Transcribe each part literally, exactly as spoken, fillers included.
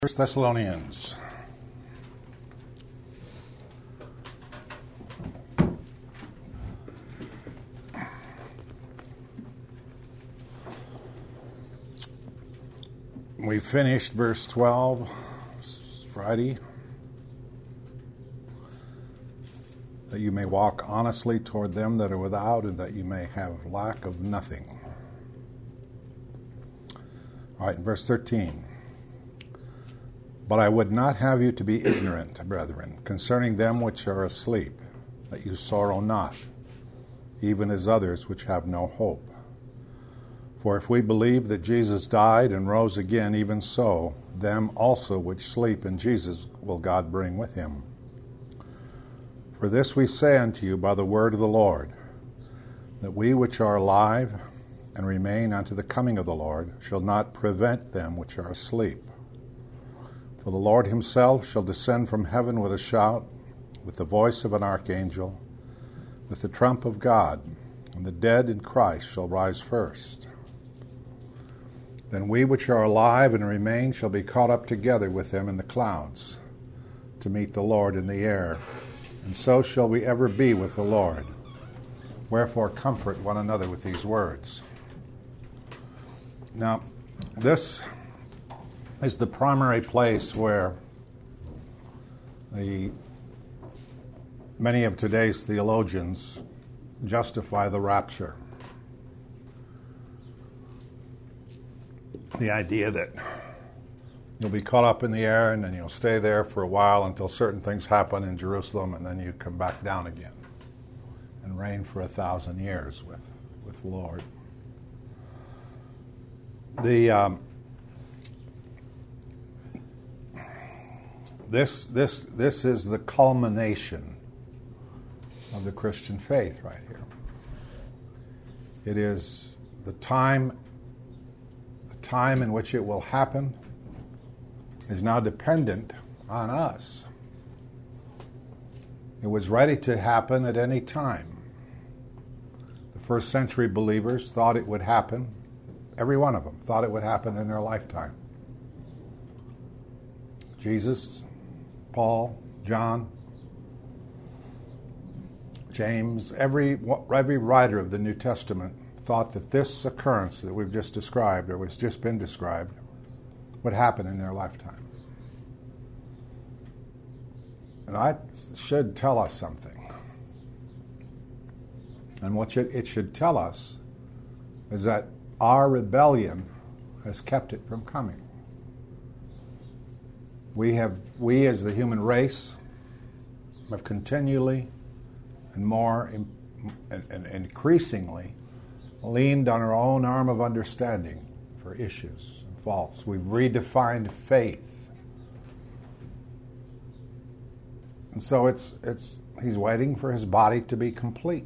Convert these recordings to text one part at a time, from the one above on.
First Thessalonians. We finished verse twelve Friday. That you may walk honestly toward them that are without, and that you may have lack of nothing. All right, in verse thirteen. But I would not have you to be ignorant, brethren, concerning them which are asleep, that you sorrow not, even as others which have no hope. For if we believe that Jesus died and rose again, even so, them also which sleep in Jesus will God bring with him. For this we say unto you by the word of the Lord, that we which are alive and remain unto the coming of the Lord shall not prevent them which are asleep. For the Lord himself shall descend from heaven with a shout, with the voice of an archangel, with the trump of God, and the dead in Christ shall rise first. Then we which are alive and remain shall be caught up together with them in the clouds, to meet the Lord in the air, and so shall we ever be with the Lord. Wherefore comfort one another with these words. Now, this is the primary place where the many of today's theologians justify the rapture. The idea that you'll be caught up in the air and then you'll stay there for a while until certain things happen in Jerusalem, and then you come back down again and reign for a thousand years with, with the Lord. The um, This this this is the culmination of the Christian faith right here. It is the time the time in which it will happen is now dependent on us. It was ready to happen at any time. The first century believers thought it would happen. Every one of them thought it would happen in their lifetime. Jesus, Paul, John, James, every every writer of the New Testament thought that this occurrence that we've just described, or was just been described, would happen in their lifetime. And that should tell us something. And what it should tell us is that our rebellion has kept it from coming. We have, we as the human race, have continually and more and, and increasingly leaned on our own arm of understanding for issues and faults. We've redefined faith. And so it's it's he's waiting for his body to be complete.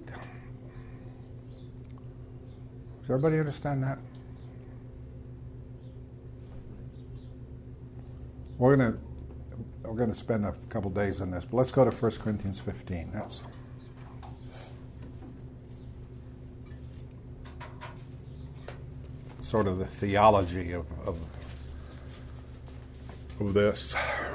Does everybody understand that? We're going to we're going to spend a couple days on this, but let's go to First Corinthians fifteen. That's sort of the theology of of, of this.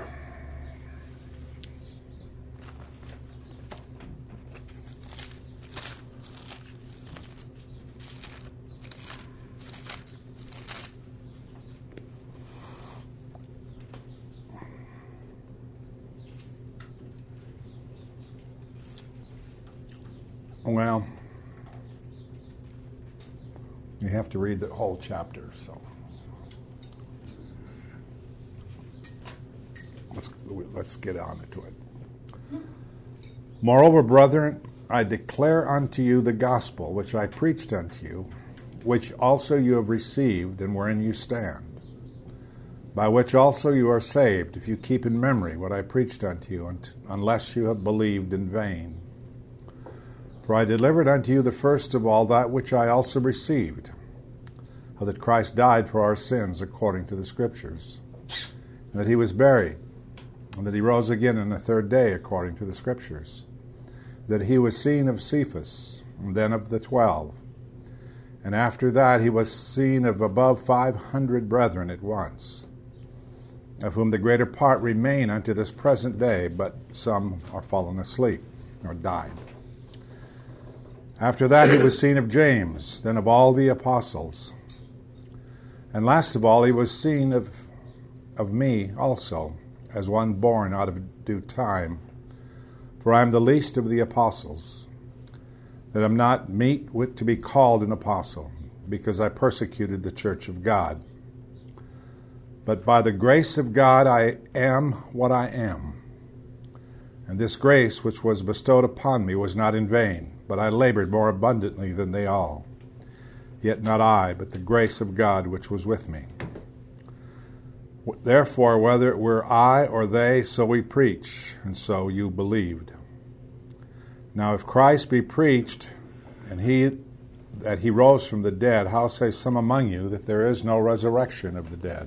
Well, you have to read the whole chapter, so let's let's get on to it. Moreover, brethren, I declare unto you the gospel which I preached unto you, which also you have received, and wherein you stand, by which also you are saved, if you keep in memory what I preached unto you, unless you have believed in vain. For I delivered unto you the first of all that which I also received, how that Christ died for our sins according to the Scriptures, and that he was buried, and that he rose again on the third day according to the Scriptures, that he was seen of Cephas, and then of the twelve. And after that he was seen of above five hundred brethren at once, of whom the greater part remain unto this present day, but some are fallen asleep or died. After that he was seen of James, then of all the apostles. And last of all he was seen of, of me also, as one born out of due time. For I am the least of the apostles, that am not meet with to be called an apostle, because I persecuted the church of God. But by the grace of God I am what I am. And this grace which was bestowed upon me was not in vain, but I labored more abundantly than they all. Yet not I, but the grace of God which was with me. Therefore, whether it were I or they, so we preach, and so you believed. Now if Christ be preached, and he that he rose from the dead, how say some among you that there is no resurrection of the dead?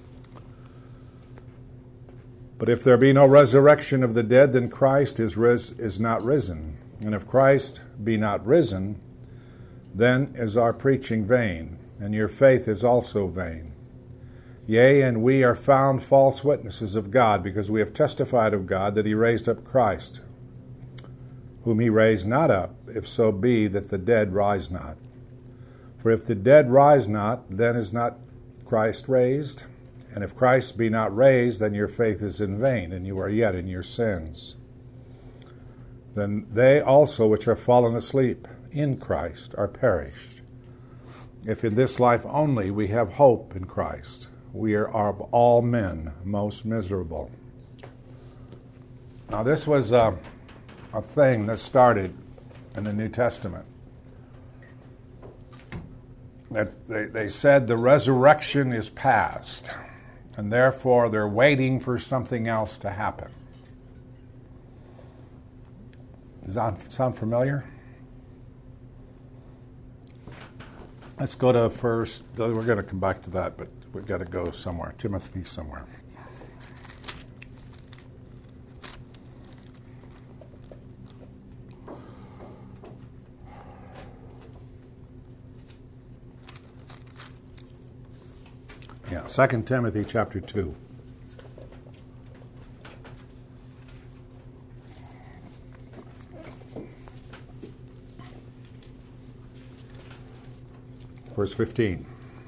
But if there be no resurrection of the dead, then Christ is ris- is not risen. And if Christ be not risen, then is our preaching vain, and your faith is also vain. Yea, and we are found false witnesses of God, because we have testified of God that he raised up Christ, whom he raised not up, if so be that the dead rise not. For if the dead rise not, then is not Christ raised. And if Christ be not raised, then your faith is in vain, and you are yet in your sins. Then they also which are fallen asleep in Christ are perished. If in this life only we have hope in Christ, we are of all men most miserable. Now this was a, a thing that started in the New Testament. That they, they said the resurrection is past, and therefore they're waiting for something else to happen. Does that sound familiar? Let's go to first, we're going to come back to that, but we've got to go somewhere. Timothy somewhere. Yeah, Second Timothy chapter two. Verse fifteen.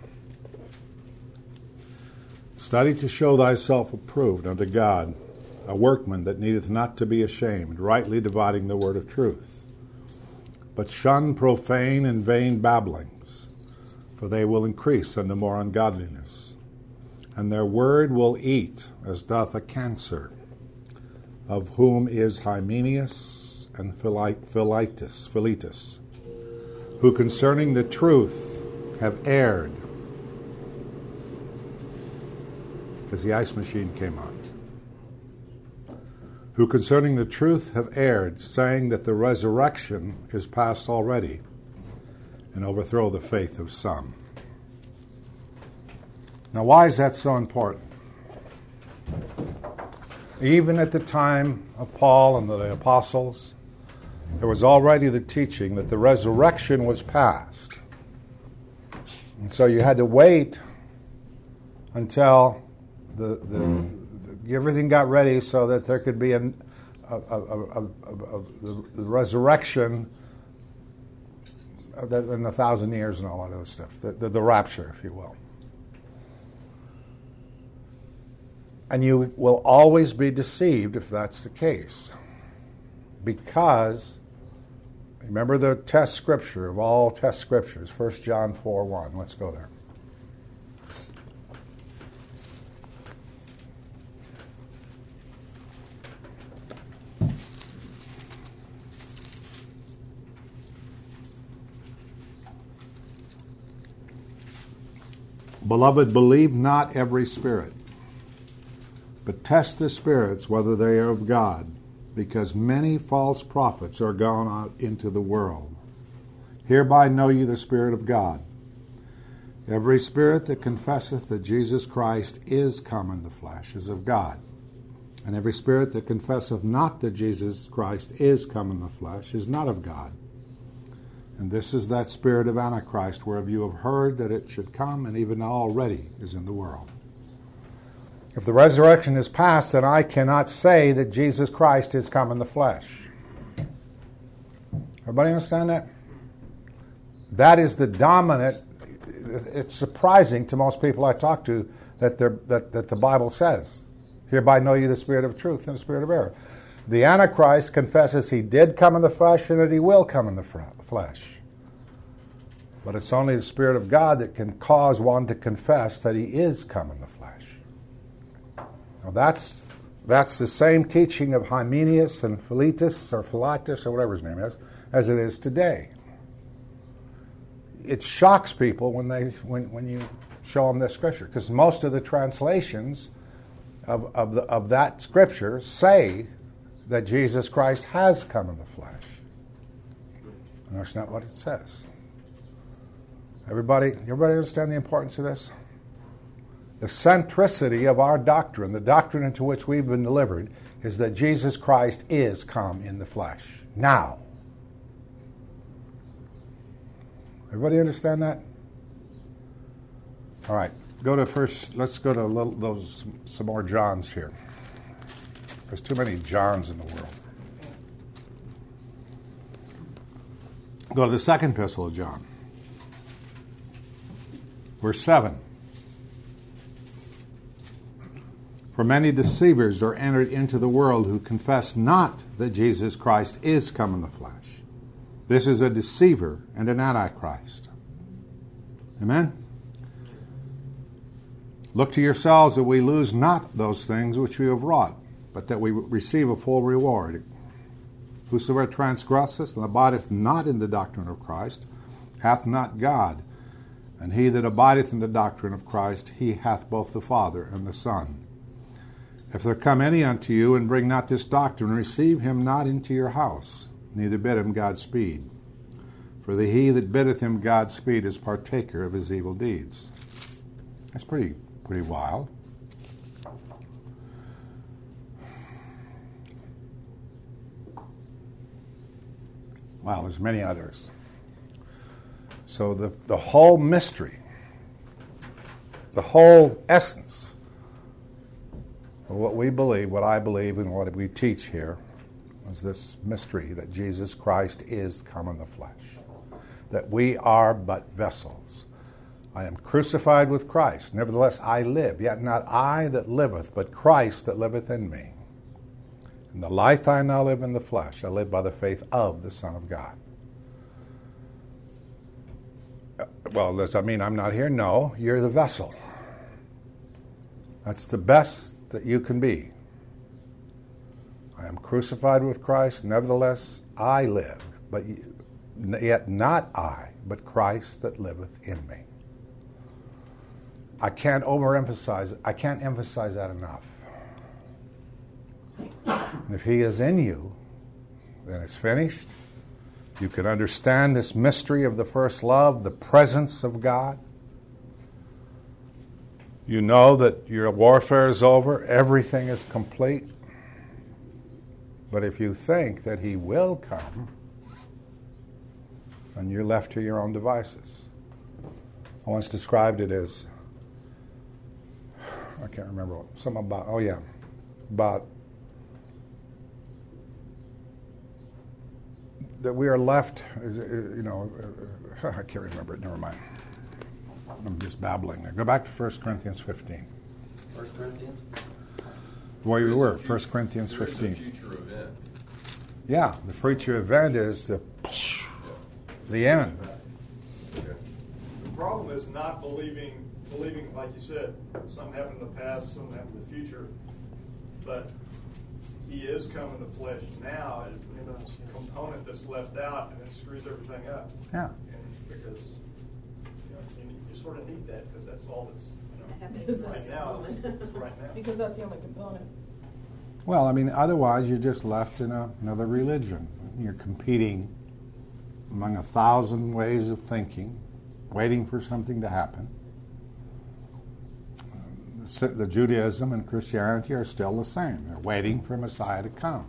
Study to show thyself approved unto God, a workman that needeth not to be ashamed, rightly dividing the word of truth. But shun profane and vain babblings, for they will increase unto more ungodliness. And their word will eat, as doth a cancer, of whom is Hymenaeus and Philetus, Philetus, who concerning the truth have erred, because the ice machine came on, who concerning the truth have erred, saying that the resurrection is past already, and overthrow the faith of some. Now, why is that so important? Even at the time of Paul and the apostles, there was already the teaching that the resurrection was past. And so you had to wait until the, the, the everything got ready so that there could be an, a, a, a, a, a, the, the resurrection in the thousand years and all that other stuff, the, the, the rapture, if you will. And you will always be deceived if that's the case. Because, remember the test scripture of all test scriptures, First John four one. Let's go there. Beloved, believe not every spirit, but test the spirits whether they are of God, because many false prophets are gone out into the world. Hereby know ye the Spirit of God. Every spirit that confesseth that Jesus Christ is come in the flesh is of God. And every spirit that confesseth not that Jesus Christ is come in the flesh is not of God. And this is that spirit of Antichrist, whereof you have heard that it should come, and even now already is in the world. If the resurrection is past, then I cannot say that Jesus Christ is come in the flesh. Everybody understand that? That is the dominant. It's surprising to most people I talk to that, that, that the Bible says, hereby know you the spirit of truth and the spirit of error. The Antichrist confesses he did come in the flesh and that he will come in the flesh. But it's only the Spirit of God that can cause one to confess that he is come in the flesh. Now that's, that's the same teaching of Hymenaeus and Philetus or Philetus or whatever his name is, as it is today. It shocks people when they when, when you show them this scripture, because most of the translations of, of, the, of that scripture say that Jesus Christ has come in the flesh. And that's not what it says. Everybody, everybody understand the importance of this? The centricity of our doctrine, the doctrine into which we've been delivered, is that Jesus Christ is come in the flesh. Now. Everybody understand that? All right. Go to first. Let's go to a little, those some more Johns here. There's too many Johns in the world. Go to the second epistle of John. Verse seven. For many deceivers are entered into the world who confess not that Jesus Christ is come in the flesh. This is a deceiver and an antichrist. Amen? Look to yourselves that we lose not those things which we have wrought, but that we receive a full reward. Whosoever transgresseth and abideth not in the doctrine of Christ hath not God. And he that abideth in the doctrine of Christ, he hath both the Father and the Son. If there come any unto you and bring not this doctrine, receive him not into your house, neither bid him Godspeed. For the he that biddeth him Godspeed is partaker of his evil deeds. That's pretty, pretty wild. Wow, there's many others. So the, the whole mystery, the whole essence of what we believe, what I believe, and what we teach here is this mystery that Jesus Christ is come in the flesh, that we are but vessels. I am crucified with Christ, nevertheless I live, yet not I that liveth, but Christ that liveth in me. And the life I now live in the flesh, I live by the faith of the Son of God. Well, does that mean I'm not here? No, you're the vessel. That's the best that you can be. I am crucified with Christ, nevertheless I live, but yet not I, but Christ that liveth in me. I can't overemphasize, I can't emphasize that enough. And if he is in you, then it's finished. You can understand this mystery of the first love, the presence of God. You know that your warfare is over, everything is complete. But if you think that he will come, then you're left to your own devices. I once described it as, I can't remember, something about, oh yeah, about that we are left, you know, I can't remember it, never mind. I'm just babbling there. Go back to First Corinthians fifteen. First Corinthians? Where you were, First Corinthians fifteen. There is a future event. Yeah, the future event is the, the end. The problem is not believing, believing, like you said, some happened in the past, some happened in the future, but he is come in the flesh now is a component that's left out, and it screws everything up. Yeah. And because you know, you, you sort of need that because that's all that's you know, Because right that's now. the Is, right now. Because that's the only component. Well, I mean, otherwise you're just left in a, another religion. You're competing among a thousand ways of thinking, waiting for something to happen. The, the Judaism and Christianity are still the same. They're waiting for Messiah to come.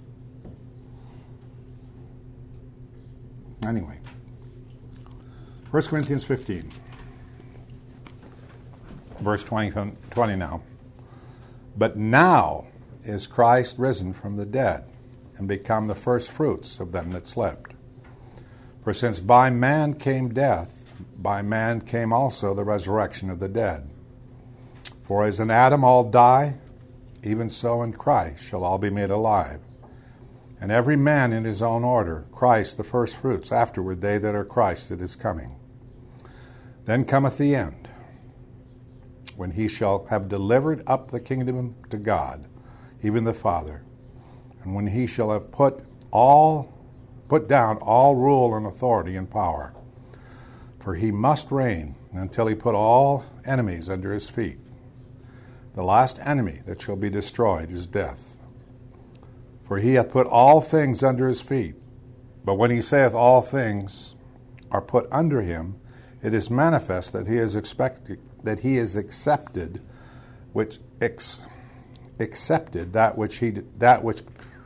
Anyway, First Corinthians fifteen, verse twenty, twenty now. But now is Christ risen from the dead, and become the first fruits of them that slept. For since by man came death, by man came also the resurrection of the dead. For as in Adam all die, even so in Christ shall all be made alive. And every man in his own order, Christ the first fruits, afterward they that are Christ that is coming. Then cometh the end, when he shall have delivered up the kingdom to God, even the Father, and when he shall have put all, put down all rule and authority and power. For he must reign until he put all enemies under his feet. The last enemy that shall be destroyed is death. For he hath put all things under his feet. But when he saith all things are put under him, it is manifest that he is expected, that he is accepted, which ex, accepted that which he that which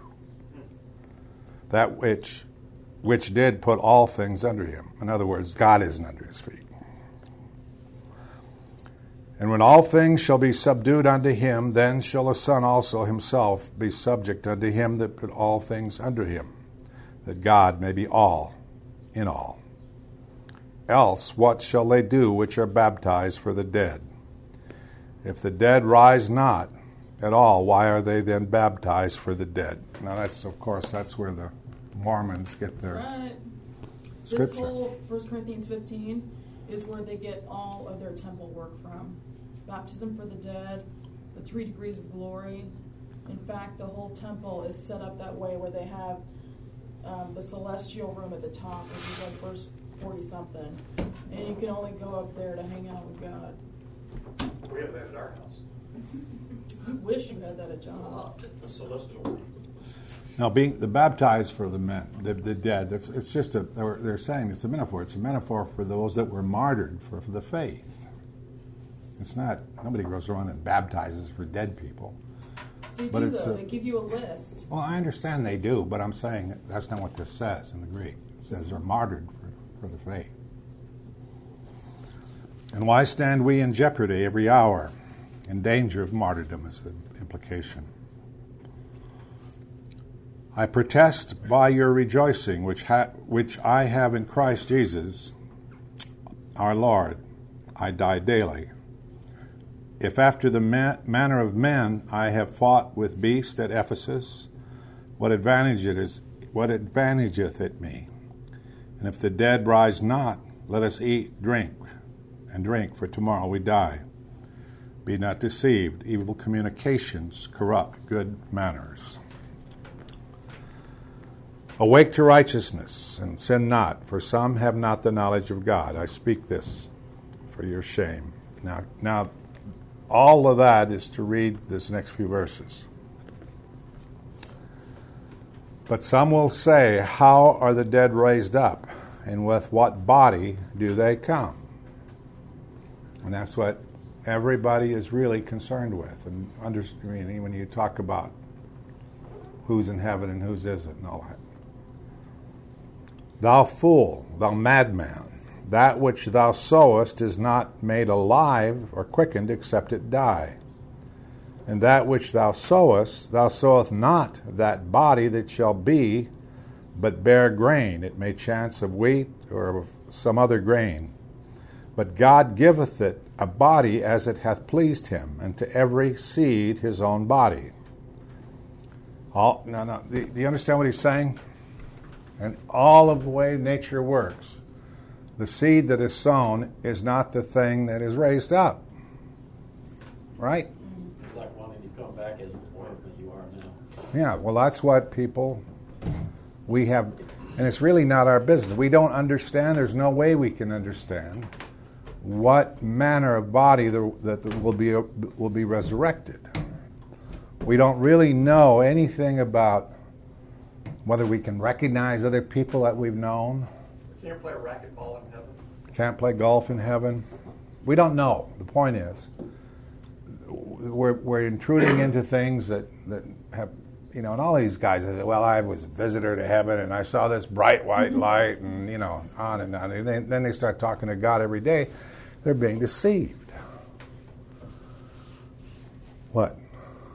that which which did put all things under him. In other words, God isn't under his feet. And when all things shall be subdued unto him, then shall the Son also himself be subject unto him that put all things under him, that God may be all in all. Else what shall they do which are baptized for the dead? If the dead rise not at all, why are they then baptized for the dead? Now that's, of course, that's where the Mormons get their right. scripture. This whole First Corinthians fifteen is where they get all of their temple work from. Baptism for the dead, the three degrees of glory. In fact, the whole temple is set up that way where they have um, the celestial room at the top, which is like verse forty-something. And you can only go up there to hang out with God. We have that at our house. You wish you had that at John. The celestial. Now, being the baptized for the men, the, the dead, that's, it's just a, they're, they're saying it's a metaphor. It's a metaphor for those that were martyred for, for the faith. It's not, nobody goes around and baptizes for dead people. They But do, it's though. a- They give you a list. Well, I understand they do, but I'm saying that's not what this says in the Greek. It says they're martyred for, for the faith. And why stand we in jeopardy every hour? In danger of martyrdom is the implication. I protest by your rejoicing, which ha- which I have in Christ Jesus, our Lord, I die daily. If after the ma- manner of men I have fought with beasts at Ephesus, what advantage it is, what advantageth it me? And if the dead rise not, let us eat, drink, and drink, for tomorrow we die. Be not deceived. Evil communications corrupt good manners. Awake to righteousness, and sin not, for some have not the knowledge of God. I speak this for your shame. Now, now, all of that is to read this next few verses. But some will say, how are the dead raised up? And with what body do they come? And that's what everybody is really concerned with. And under, I mean, when you talk about who's in heaven and who's isn't and all that. Thou fool, thou madman, that which thou sowest is not made alive or quickened except it die. And that which thou sowest, thou sowest not that body that shall be, but bare grain. It may chance of wheat or of some other grain. But God giveth it a body as it hath pleased him, and to every seed his own body. All, no, no. Do, do you understand what he's saying? And all of the way nature works, the seed that is sown is not the thing that is raised up. Right? It's like wanting to come back as the boy that you are now. Yeah, well, that's what people, we have, and it's really not our business. We don't understand, there's no way we can understand what manner of body there, that will be will be resurrected. We don't really know anything about whether we can recognize other people that we've known. We can't play racquetball in heaven. Can't play golf in heaven. We don't know. The point is, we're we're intruding into things that, that have, you know, and all these guys say, well, I was a visitor to heaven and I saw this bright white light and, you know, on and on. And then, then they start talking to God every day. They're being deceived. What?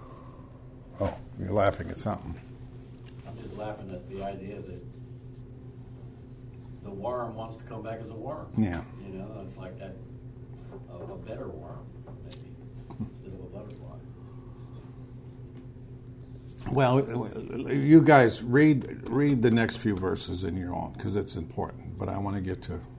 Oh, you're laughing at something. I'm just laughing at the idea that the worm wants to come back as a worm. Yeah. You know, it's like that, a, a better worm, maybe, instead of a butterfly. Well, you guys read read the next few verses in your own, because it's important. But I want to get to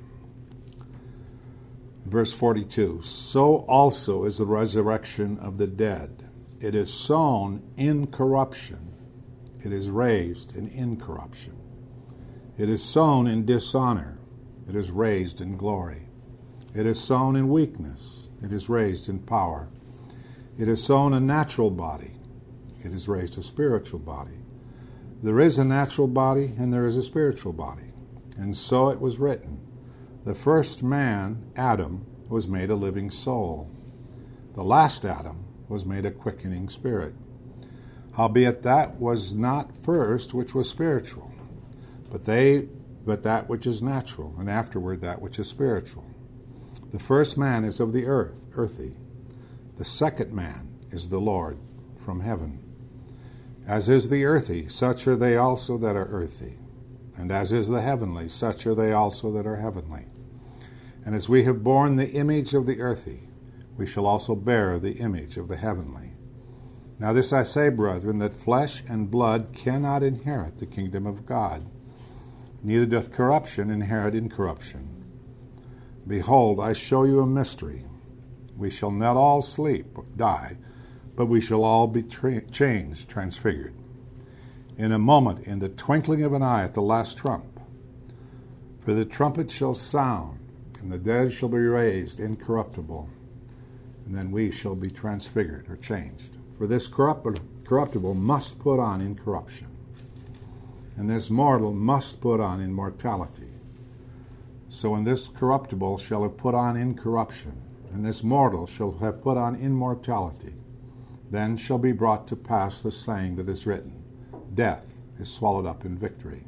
verse forty-two. So also is the resurrection of the dead. It is sown in corruption. It is raised in incorruption. It is sown in dishonor. It is raised in glory. It is sown in weakness. It is raised in power. It is sown a natural body. It is raised a spiritual body. There is a natural body and there is a spiritual body. And so it was written, the first man, Adam, was made a living soul. The last Adam was made a quickening spirit. Howbeit that was not first which was spiritual, but they, but that which is natural, and afterward that which is spiritual. The first man is of the earth, earthy. The second man is the Lord from heaven. As is the earthy, such are they also that are earthy. And as is the heavenly, such are they also that are heavenly. And as we have borne the image of the earthy, we shall also bear the image of the heavenly. Now this I say, brethren, that flesh and blood cannot inherit the kingdom of God, neither doth corruption inherit incorruption. Behold, I show you a mystery. We shall not all sleep, die, but we shall all be tra- changed, transfigured. In a moment, in the twinkling of an eye, at the last trump. For the trumpet shall sound, and the dead shall be raised incorruptible, and then we shall be transfigured or changed. For this corrupt- corruptible must put on incorruption, and this mortal must put on immortality. So in this corruptible shall have put on incorruption, and this mortal shall have put on immortality. Then shall be brought to pass the saying that is written, death is swallowed up in victory.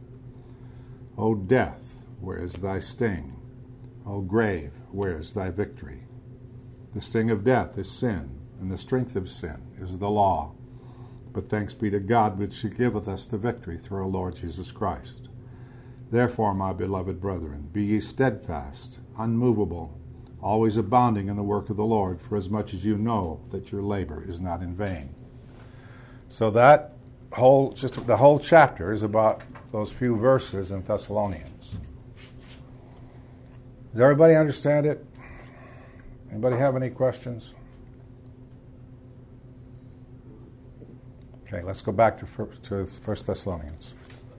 O death, where is thy sting? O grave, where is thy victory? The sting of death is sin, and the strength of sin is the law. But thanks be to God which giveth us the victory through our Lord Jesus Christ. Therefore, my beloved brethren, be ye steadfast, unmovable, always abounding in the work of the Lord, for as much as you know that your labor is not in vain. So that whole, just the whole chapter is about those few verses in Thessalonians. Does everybody understand it? Anybody have any questions? Okay, let's go back to First Thessalonians.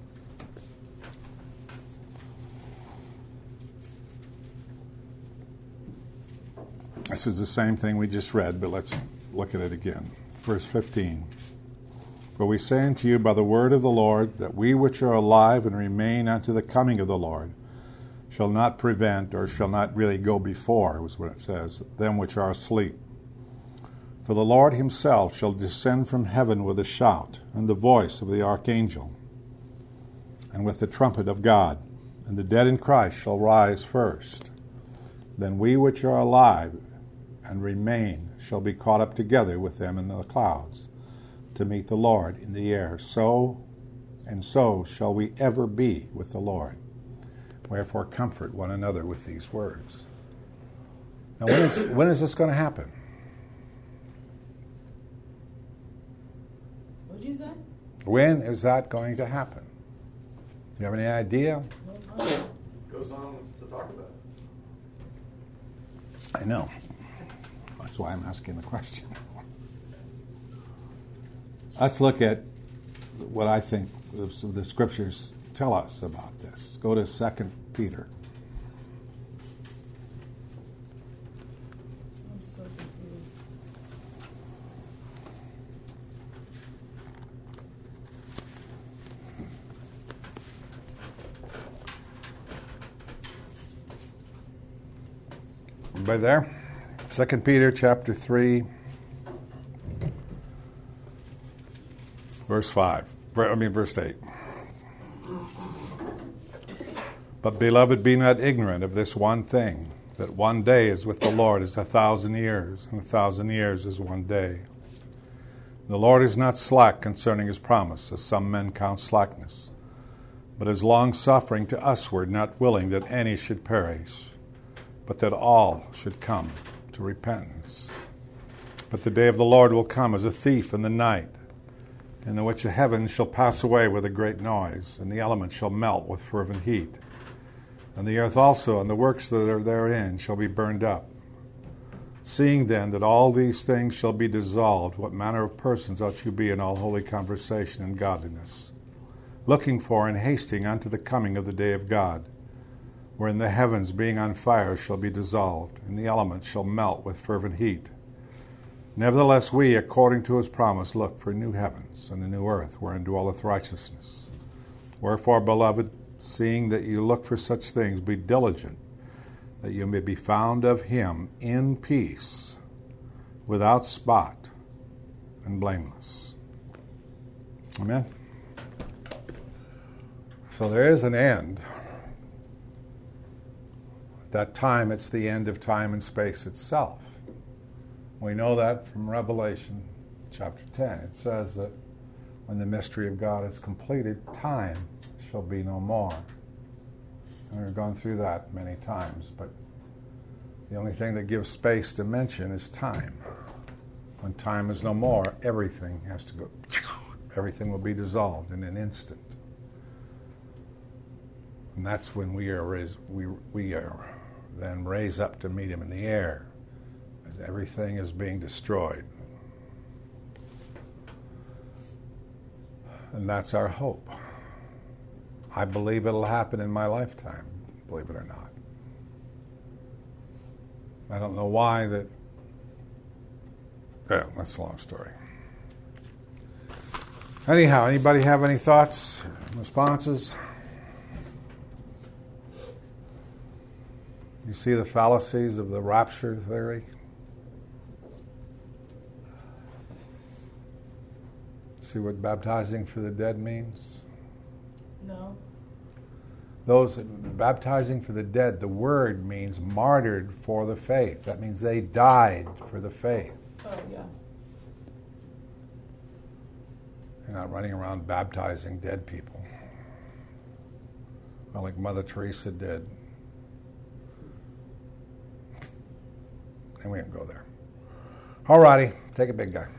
This is the same thing we just read, but let's look at it again. Verse fifteen. For we say unto you by the word of the Lord, that we which are alive and remain unto the coming of the Lord shall not prevent, or shall not really go before, was what it says, them which are asleep. For the Lord himself shall descend from heaven with a shout, and the voice of the archangel, and with the trumpet of God, and the dead in Christ shall rise first. Then we which are alive and remain shall be caught up together with them in the clouds, to meet the Lord in the air. So and so shall we ever be with the Lord. Wherefore comfort one another with these words. Now when is, when is this going to happen? What did you say? When is that going to happen? Do you have any idea? Goes on to talk about it. I know. That's why I'm asking the question. Let's look at what I think the, the scriptures tell us about this. Go to Second Peter. I'm so confused. Everybody there? Second Peter chapter three, verse five. I mean verse eight. But beloved, be not ignorant of this one thing, that one day is with the Lord as a thousand years, and a thousand years is one day. The Lord is not slack concerning his promise, as some men count slackness, but is long-suffering to usward, not willing that any should perish, but that all should come to repentance. But the day of the Lord will come as a thief in the night, in the which the heavens shall pass away with a great noise, and the elements shall melt with fervent heat. And the earth also and the works that are therein shall be burned up. Seeing then that all these things shall be dissolved, what manner of persons ought you be in all holy conversation and godliness, looking for and hasting unto the coming of the day of God, wherein the heavens being on fire shall be dissolved, and the elements shall melt with fervent heat. Nevertheless we, according to his promise, look for new heavens and a new earth, wherein dwelleth righteousness. Wherefore, beloved, seeing that you look for such things, be diligent, that you may be found of him in peace, without spot, and blameless. Amen? So there is an end. At that time, it's the end of time and space itself. We know that from Revelation chapter ten. It says that when the mystery of God is completed, time shall be no more. And we've gone through that many times, but the only thing that gives space dimension is time. When time is no more, everything has to go, everything will be dissolved in an instant. And that's when we are raised, we, we are then raised up to meet him in the air, as everything is being destroyed. And that's our hope. I believe it'll happen in my lifetime, believe it or not. I don't know why that... Yeah, that's a long story. Anyhow, anybody have any thoughts, responses? You see the fallacies of the rapture theory? See what baptizing for the dead means? No. Those baptizing for the dead, the word means martyred for the faith. That means they died for the faith. Oh, yeah. You're not running around baptizing dead people. Well, like Mother Teresa did. And we didn't go there. All righty, take a big guy.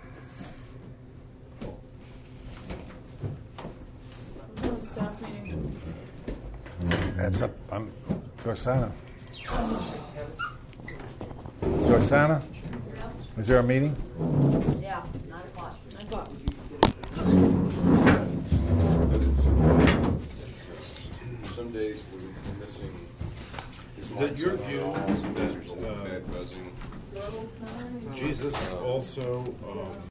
We're doing staff meeting. That's up. I'm Jorsana. Jorsana? Is there a meeting? Yeah, nine o'clock. Nine o'clock. Some days we're missing. Is that your view that uh, bad buzzing? Jesus also um,